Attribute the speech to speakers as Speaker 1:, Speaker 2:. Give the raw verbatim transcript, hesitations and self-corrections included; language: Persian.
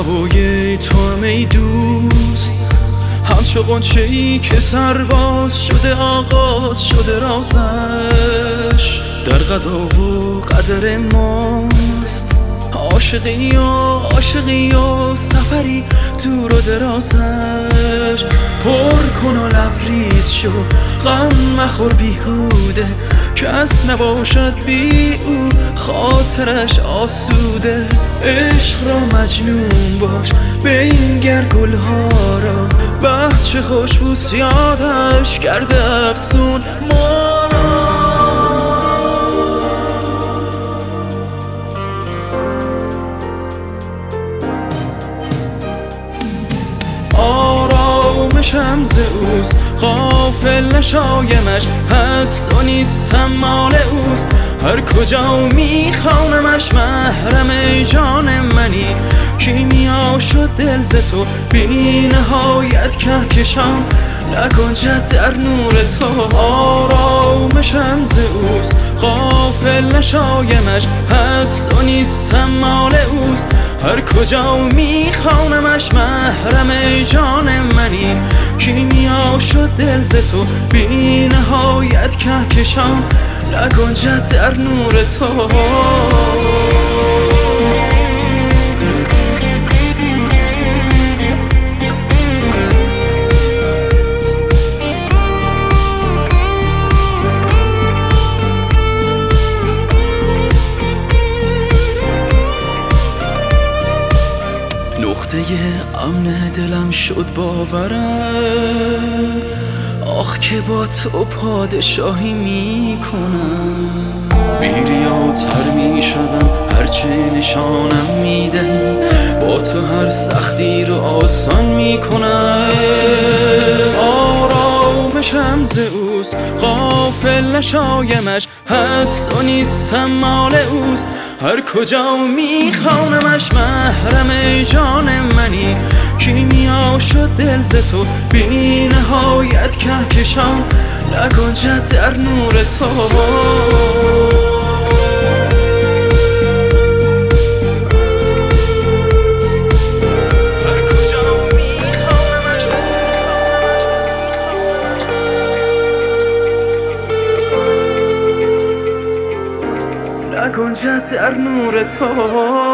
Speaker 1: هوای تو هم ای دوست، همچو غنچه‌ای که سرباز شده آغاز شده رازش، در قضا و قدر ماست. عاشقی و عاشقی و سفری دور و درازش، پر کن و لبریز شو غم مخور بیهوده، کس نباشد بی او خاطرش آسوده. عشق را مجنون باش بنگر گلها را، بچه خوشبوس یادش کرده افسون ما را. آرامشم ز اوست غافل نشایمش، هست و نیستم مال اوست، هر کجا میخوانمش محرم جان منی. کیمیا شد دل ز تو بی نهایت کهکشان، نگنجد در نور تو. آرامشم ز اوست غافل نشایمش، هست و نیستم مال اوست، هر کجا میخوانمش محرم جان منی. کیمیا شد دل ز تو بی نهایت کهکشان، نگنجد در نور تو. نقطه امن دلم شد باورم، آخ که با تو پادشاهی می کنم. بیریاتر می شدم هرچه نشانم می دهی، با تو هر سختی رو آسان می کنم. آرامشم ز اوست غافل نشایمش، هست و نیستم مال اوست، هر کجا میخوانمش محرم جان منی. کیمیا شد دل ز تو بی نهایت کهکشان، نگنجد در نور تو. نگنجد در نور تو.